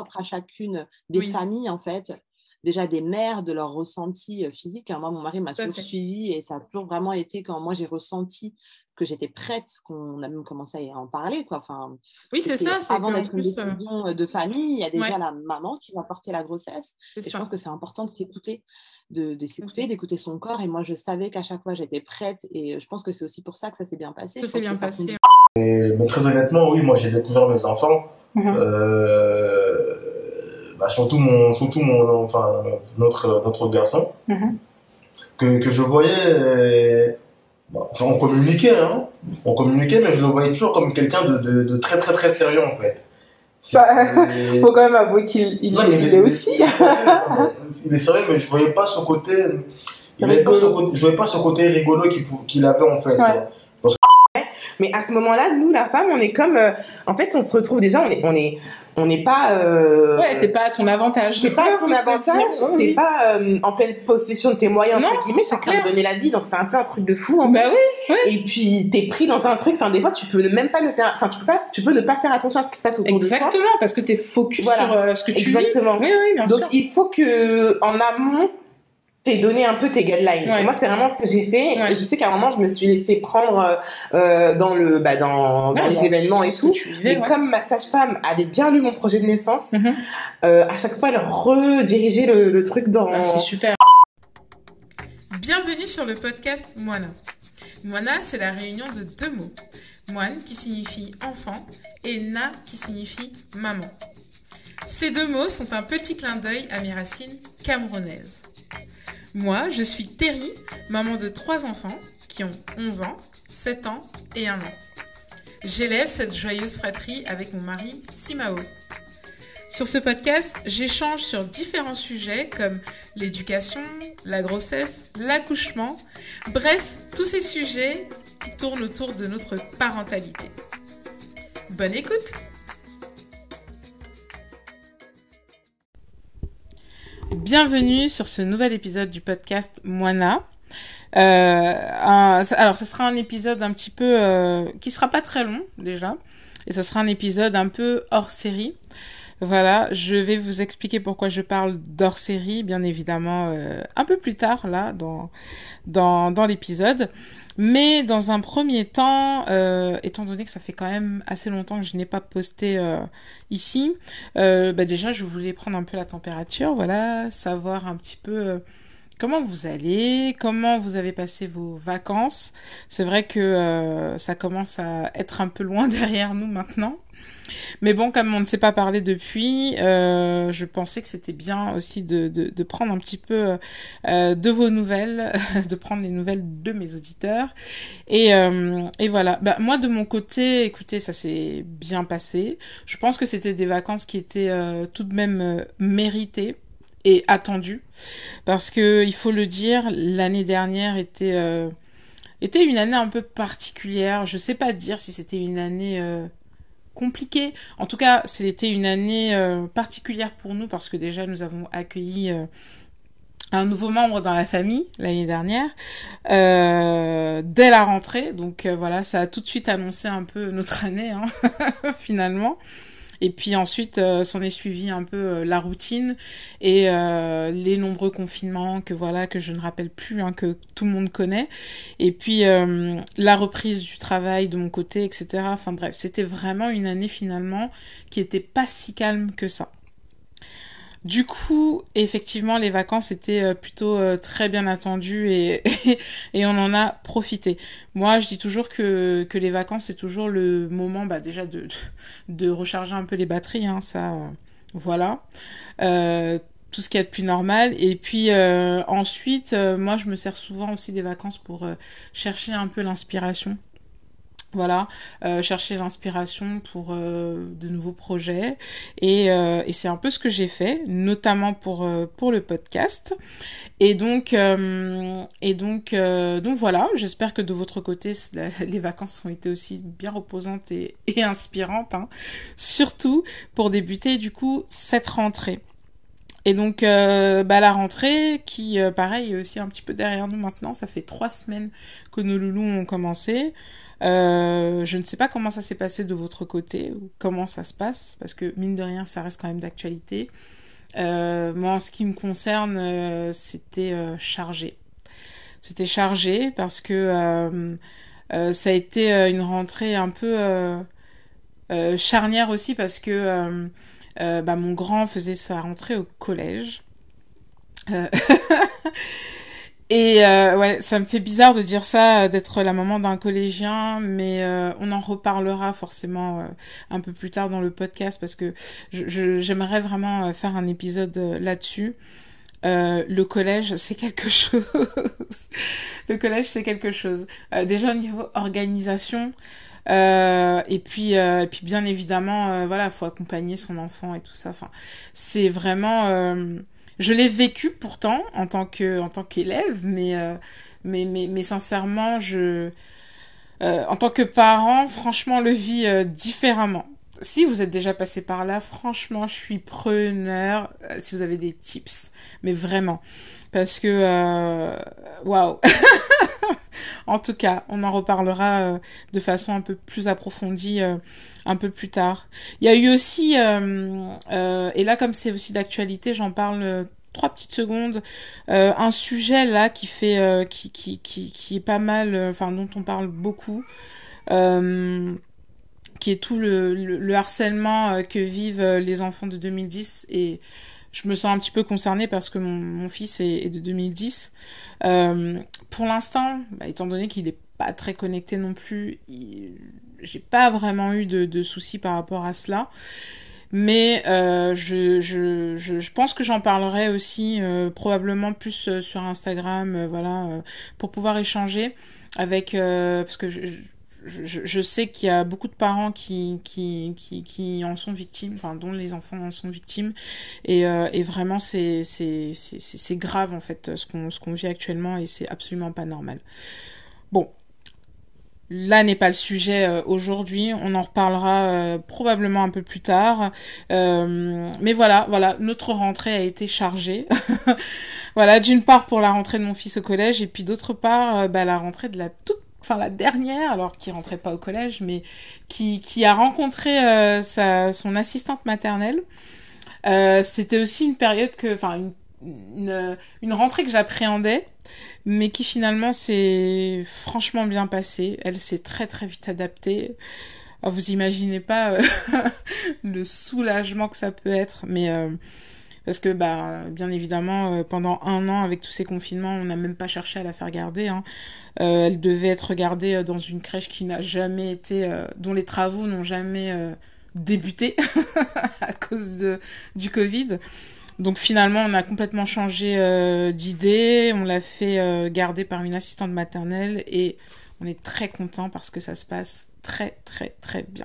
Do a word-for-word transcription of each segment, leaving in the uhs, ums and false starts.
propre à chacune des Oui. familles, en fait, déjà des mères, de leur ressenti euh, physique. Hein. Moi, mon mari m'a Tout à toujours fait. suivi et ça a toujours vraiment été quand moi j'ai ressenti que j'étais prête, qu'on a même commencé à en parler, quoi. Enfin, Oui, c'est ça, c'était c'est avant qu'en d'être une plus, heu décision euh, de famille, il y a déjà ouais, la maman qui va porter la grossesse. c'est Et je pense sûr. que c'est important de s'écouter, de, de Tout à s'écouter, fait. d'écouter son corps. Et moi, je savais qu'à chaque fois, j'étais prête. Et je pense que c'est aussi pour ça que ça s'est bien passé. Ça Je s'est pense que bien ça prend passé. du Et, mais très honnêtement, oui, moi j'ai découvert mes enfants. Mhm. Euh, bah, surtout mon, surtout mon, enfin notre notre garçon Mhm. que que je voyais. euh, bah, enfin, on communiquait, hein. On communiquait, mais je le voyais toujours comme quelqu'un de, de, de très très très sérieux en fait. Bah, faut quand même avouer qu'il il, Non, mais il il est est, aussi. il est sérieux, non, mais il est sérieux, mais je voyais pas ce côté. Il avait pas ce Rigolo. côté, je voyais pas ce côté rigolo qu'il pou- qu'il avait en fait. Ouais. Quoi. Mais à ce moment-là, nous, la femme, on est comme, euh, en fait, on se retrouve déjà, on est, on est, on n'est pas. Euh, Ouais, t'es pas à ton avantage. T'es pas à ton Faut se avantage, dire, oui, t'es oui. pas euh, en pleine possession de tes moyens, Non, entre guillemets, c'est c'est en train clair. de donner la vie, donc c'est un peu un truc de fou, en Bah fait. oui, oui. Et puis, t'es pris dans un truc, enfin, des fois, tu peux même pas ne faire, enfin, tu peux pas, tu peux ne pas faire attention à ce qui se passe autour de toi. Exactement, parce que t'es focus Voilà. sur euh, ce que tu Exactement. vis. Oui, oui, bien Donc, sûr. il faut que, en amont, t'es donné un peu tes guidelines. Ouais. Et moi, c'est vraiment ce que j'ai fait. Ouais. Et je sais qu'à un moment, je me suis laissée prendre euh, dans le, bah, dans, dans Ouais, les dans- événements et dans ce que tout. tu vivais, Mais ouais. comme ma sage-femme avait bien lu mon projet de naissance, Mhm. euh, à chaque fois, elle redirigeait le, le truc dans. Ah, c'est super. Bienvenue sur le podcast Moana. Moana, c'est la réunion de deux mots. Moine qui signifie enfant et Na qui signifie maman. Ces deux mots sont un petit clin d'œil à mes racines camerounaises. Moi, je suis Terry, maman de trois enfants qui ont onze ans, sept ans et un an. J'élève cette joyeuse fratrie avec mon mari Simao. Sur ce podcast, j'échange sur différents sujets comme l'éducation, la grossesse, l'accouchement, bref, tous ces sujets qui tournent autour de notre parentalité. Bonne écoute! Bienvenue sur ce nouvel épisode du podcast Moana. Euh, un, alors, ce sera un épisode un petit peu euh, qui sera pas très long déjà, et ce sera un épisode un peu hors série. Voilà, je vais vous expliquer pourquoi je parle d'hors série, bien évidemment, euh, un peu plus tard là dans dans dans l'épisode. Mais dans un premier temps, euh, étant donné que ça fait quand même assez longtemps que je n'ai pas posté euh, ici, euh, bah déjà je voulais prendre un peu la température, voilà, savoir un petit peu euh, comment vous allez, comment vous avez passé vos vacances. C'est vrai que euh, ça commence à être un peu loin derrière nous maintenant. Mais bon, comme on ne s'est pas parlé depuis, euh, je pensais que c'était bien aussi de, de, de prendre un petit peu euh, de vos nouvelles, de prendre les nouvelles de mes auditeurs. Et, euh, et voilà. Bah, moi, de mon côté, écoutez, ça s'est bien passé. Je pense que c'était des vacances qui étaient euh, tout de même euh, méritées et attendues. Parce que, il faut le dire, l'année dernière était... Euh, était une année un peu particulière. Je sais pas dire si c'était une année... Euh, compliqué. En tout cas, c'était une année euh, particulière pour nous parce que déjà nous avons accueilli euh, un nouveau membre dans la famille l'année dernière euh, dès la rentrée. Donc euh, voilà, ça a tout de suite annoncé un peu notre année hein, finalement. Et puis ensuite, euh, s'en est suivi un peu euh, la routine et euh, les nombreux confinements que voilà que je ne rappelle plus, hein, que tout le monde connaît. Et puis euh, la reprise du travail de mon côté, et cetera. Enfin bref, c'était vraiment une année finalement qui était pas si calme que ça. Du coup, effectivement, les vacances étaient euh, plutôt euh, très bien attendues et, et et on en a profité. Moi, je dis toujours que que les vacances c'est toujours le moment, bah déjà de de recharger un peu les batteries, hein, ça, euh, voilà. Euh, tout ce qui est de plus normal. Et puis euh, ensuite, euh, moi, je me sers souvent aussi des vacances pour euh, chercher un peu l'inspiration. Voilà, euh, chercher l'inspiration pour euh, de nouveaux projets et, euh, et c'est un peu ce que j'ai fait, notamment pour euh, pour le podcast. Et donc euh, et donc euh, donc voilà, j'espère que de votre côté les vacances ont été aussi bien reposantes et, et inspirantes, hein, surtout pour débuter du coup cette rentrée. Et donc euh, bah la rentrée qui euh, pareil est aussi un petit peu derrière nous maintenant, ça fait trois semaines que nos loulous ont commencé. Euh, je ne sais pas comment ça s'est passé de votre côté, ou comment ça se passe, parce que mine de rien, ça reste quand même d'actualité. Euh, moi, en ce qui me concerne, euh, c'était euh, chargé. C'était chargé parce que euh, euh, ça a été euh, une rentrée un peu euh, euh, charnière aussi, parce que euh, euh, bah, mon grand faisait sa rentrée au collège. Euh... Et euh, ouais, ça me fait bizarre de dire ça, d'être la maman d'un collégien, mais euh, on en reparlera forcément euh, un peu plus tard dans le podcast, parce que je, je, j'aimerais vraiment faire un épisode là-dessus. Euh, le collège, c'est quelque chose. Le collège, c'est quelque chose. Euh, déjà au niveau organisation, euh, et puis, euh, et puis bien évidemment, euh, voilà, faut accompagner son enfant et tout ça. Enfin, c'est vraiment. Euh, Je l'ai vécu pourtant en tant que en tant qu'élève, mais euh, mais mais mais sincèrement, je euh, en tant que parent, franchement, le vis euh, différemment. Si vous êtes déjà passé par là, franchement, je suis preneur euh, si vous avez des tips, mais vraiment, parce que waouh. Wow. En tout cas, on en reparlera euh, de façon un peu plus approfondie euh, un peu plus tard. Il y a eu aussi, euh, euh, et là comme c'est aussi d'actualité, j'en parle euh, trois petites secondes, euh, un sujet là qui fait, euh, qui, qui, qui, qui est pas mal, euh, enfin dont on parle beaucoup, euh, qui est tout le, le, le harcèlement euh, que vivent euh, les enfants de deux mille dix, et je me sens un petit peu concernée parce que mon, mon fils est, est de deux mille dix. Euh, pour l'instant, bah, étant donné qu'il est pas très connecté non plus, il, j'ai pas vraiment eu de, de soucis par rapport à cela. Mais euh, je, je, je, je pense que j'en parlerai aussi euh, probablement plus euh, sur Instagram, euh, voilà, euh, pour pouvoir échanger avec, euh, parce que je, je, je sais qu'il y a beaucoup de parents qui, qui, qui, qui en sont victimes, enfin dont les enfants en sont victimes, et, euh, et vraiment c'est, c'est, c'est, c'est grave en fait ce qu'on, ce qu'on vit actuellement, et c'est absolument pas normal. Bon. Là n'est pas le sujet euh, aujourd'hui, on en reparlera euh, probablement un peu plus tard. Euh, mais voilà, voilà, notre rentrée a été chargée. Voilà, d'une part pour la rentrée de mon fils au collège, et puis d'autre part, euh, bah, la rentrée de la toute, enfin la dernière, alors qui rentrait pas au collège, mais qui qui a rencontré euh, sa son assistante maternelle. Euh, c'était aussi une période que, enfin une une, une rentrée que j'appréhendais, mais qui finalement s'est franchement bien passée. Elle s'est très très vite adaptée. Alors, vous imaginez pas euh, le soulagement que ça peut être, mais euh, parce que bah bien évidemment euh, pendant un an avec tous ces confinements, on n'a même pas cherché à la faire garder. Hein. Euh, elle devait être gardée dans une crèche qui n'a jamais été, euh, dont les travaux n'ont jamais euh, débuté à cause de, du Covid. Donc finalement, on a complètement changé euh, d'idée, on l'a fait euh, garder par une assistante maternelle, et on est très content parce que ça se passe très très très bien.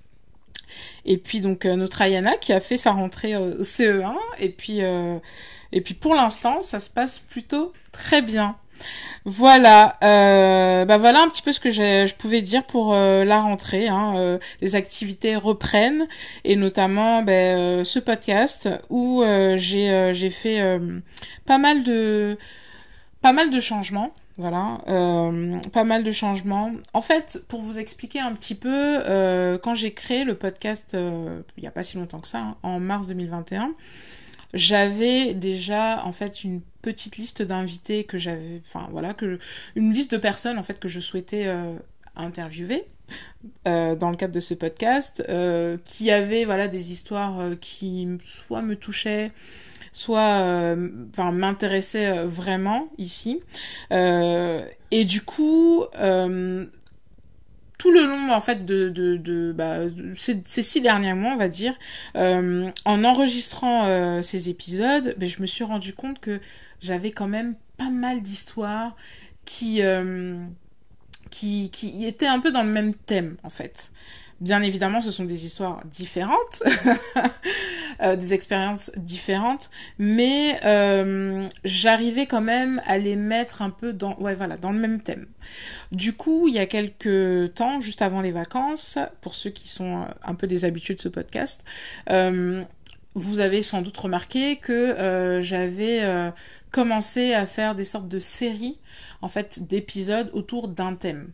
Et puis donc euh, notre Ayana qui a fait sa rentrée euh, au C E un, et puis euh, et puis pour l'instant, ça se passe plutôt très bien. Voilà, euh, bah voilà un petit peu ce que j'ai, je pouvais dire pour euh, la rentrée. Hein, euh, les activités reprennent, et notamment bah, euh, ce podcast où euh, j'ai euh, j'ai fait euh, pas mal de pas mal de changements. Voilà, euh, pas mal de changements. En fait, pour vous expliquer un petit peu, euh, quand j'ai créé le podcast, euh, il y a pas si longtemps que ça, hein, en mars deux mille vingt et un. J'avais déjà en fait une petite liste d'invités que j'avais, enfin voilà, que une liste de personnes en fait que je souhaitais euh, interviewer euh, dans le cadre de ce podcast, euh, qui avaient voilà des histoires euh, qui soit me touchaient, soit euh, enfin m'intéressaient vraiment ici, euh, et du coup euh, tout le long en fait de de de bah ces, ces six derniers mois, on va dire, euh, en enregistrant euh, ces épisodes, ben je me suis rendu compte que j'avais quand même pas mal d'histoires qui euh, qui qui étaient un peu dans le même thème en fait. Bien évidemment, ce sont des histoires différentes, euh, des expériences différentes, mais euh, j'arrivais quand même à les mettre un peu dans, ouais, voilà, dans le même thème. Du coup, il y a quelques temps, juste avant les vacances, pour ceux qui sont un peu des habitués de ce podcast, euh, vous avez sans doute remarqué que euh, j'avais euh, commencé à faire des sortes de séries, en fait, d'épisodes autour d'un thème.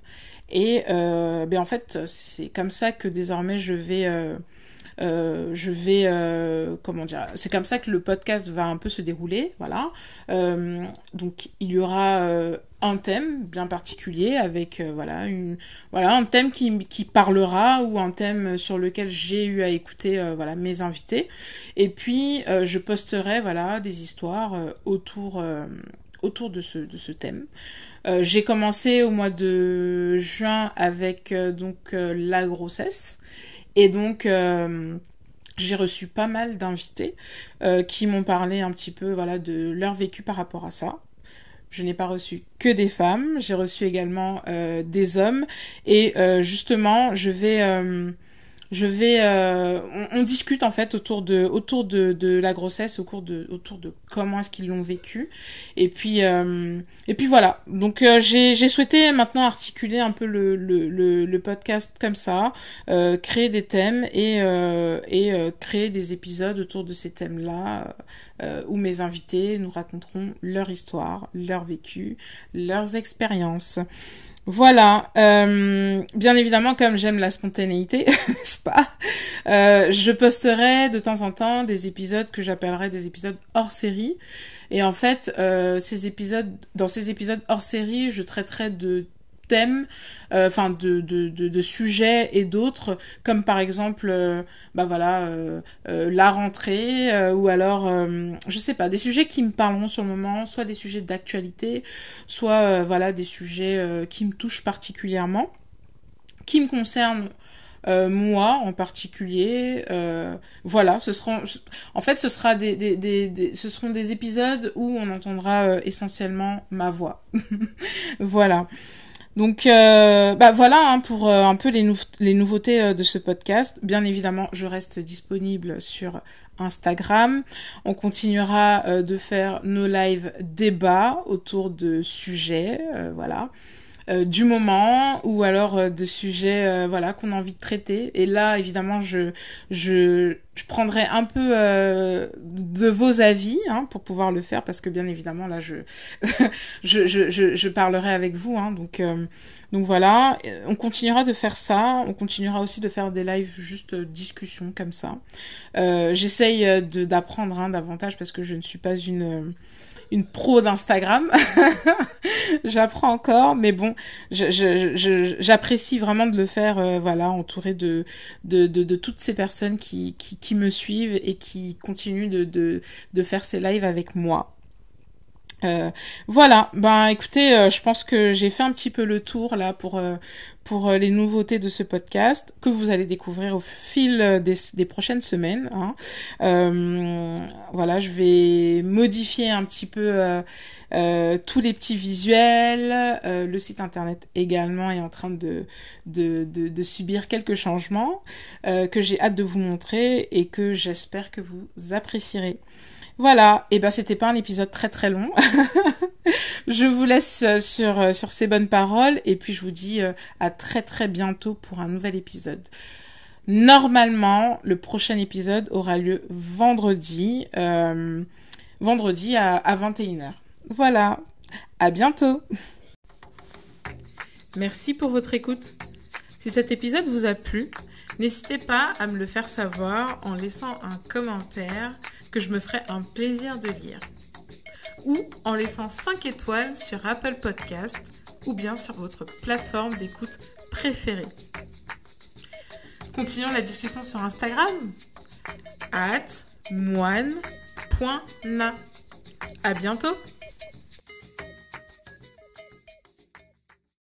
Et euh, ben en fait, c'est comme ça que désormais je vais... Euh, Euh, je vais euh, comment dire, c'est comme ça que le podcast va un peu se dérouler, voilà. Euh, donc il y aura euh, un thème bien particulier avec euh, voilà une voilà un thème qui qui parlera ou un thème sur lequel j'ai eu à écouter euh, voilà mes invités, et puis euh, je posterai voilà des histoires euh, autour euh, autour de ce de ce thème. Euh, j'ai commencé au mois de juin avec euh, donc euh, la grossesse. Et donc, euh, j'ai reçu pas mal d'invités euh, qui m'ont parlé un petit peu voilà, de leur vécu par rapport à ça. Je n'ai pas reçu que des femmes, j'ai reçu également euh, des hommes. Et euh, justement, je vais... Euh, je vais, euh, on, on discute en fait autour de, autour de, de la grossesse, autour de, autour de comment est-ce qu'ils l'ont vécu, et puis, euh, et puis voilà. Donc euh, j'ai, j'ai souhaité maintenant articuler un peu le, le, le, le podcast comme ça, euh, créer des thèmes et, euh, et euh, créer des épisodes autour de ces thèmes-là, euh, où mes invités nous raconteront leur histoire, leur vécu, leurs expériences. Voilà, euh, bien évidemment, comme j'aime la spontanéité, n'est-ce pas, euh, je posterai de temps en temps des épisodes que j'appellerai des épisodes hors série. Et en fait, euh, ces épisodes, dans ces épisodes hors série, je traiterai de thèmes, enfin euh, de, de, de, de sujets et d'autres, comme par exemple, euh, bah voilà, euh, euh, la rentrée, euh, ou alors, euh, je sais pas, des sujets qui me parleront sur le moment, soit des sujets d'actualité, soit euh, voilà des sujets euh, qui me touchent particulièrement, qui me concernent euh, moi en particulier. Euh, voilà, ce seront, en fait, ce sera des, des, des, des, ce seront des épisodes où on entendra euh, essentiellement ma voix. Voilà. Donc euh, bah voilà hein, pour euh, un peu les, nou- les nouveautés euh, de ce podcast. Bien évidemment, je reste disponible sur Instagram. On continuera euh, de faire nos live débats autour de sujets, euh, voilà, euh, du moment, ou alors euh, de sujets euh, voilà qu'on a envie de traiter. Et là, évidemment, je je je prendrai un peu euh, de vos avis hein, pour pouvoir le faire, parce que bien évidemment là je je, je je je parlerai avec vous hein, donc euh, donc voilà, on continuera de faire ça, on continuera aussi de faire des lives juste euh, discussion comme ça. Euh, j'essaye de d'apprendre hein, davantage, parce que je ne suis pas une une pro d'Instagram. J'apprends encore, mais bon, je, je, je, j'apprécie vraiment de le faire, euh, voilà, entouré de, de, de, de toutes ces personnes qui, qui, qui me suivent et qui continuent de, de, de faire ces lives avec moi. Euh, voilà, ben écoutez, euh, je pense que j'ai fait un petit peu le tour là pour euh, pour euh, les nouveautés de ce podcast que vous allez découvrir au fil euh, des, des prochaines semaines. Hein. Euh, voilà, je vais modifier un petit peu euh, euh, tous les petits visuels. Euh, le site internet également est en train de de de, de subir quelques changements euh, que j'ai hâte de vous montrer et que j'espère que vous apprécierez. Voilà, et ben c'était pas un épisode très très long. Je vous laisse sur sur ces bonnes paroles, et puis je vous dis à très très bientôt pour un nouvel épisode. Normalement, le prochain épisode aura lieu vendredi, euh, vendredi à, à vingt et une heures. Voilà, à bientôt. Merci pour votre écoute. Si cet épisode vous a plu, n'hésitez pas à me le faire savoir en laissant un commentaire que je me ferai un plaisir de lire, ou en laissant cinq étoiles sur Apple Podcast ou bien sur votre plateforme d'écoute préférée. Continuons la discussion sur Instagram, arobase moine point na. À bientôt.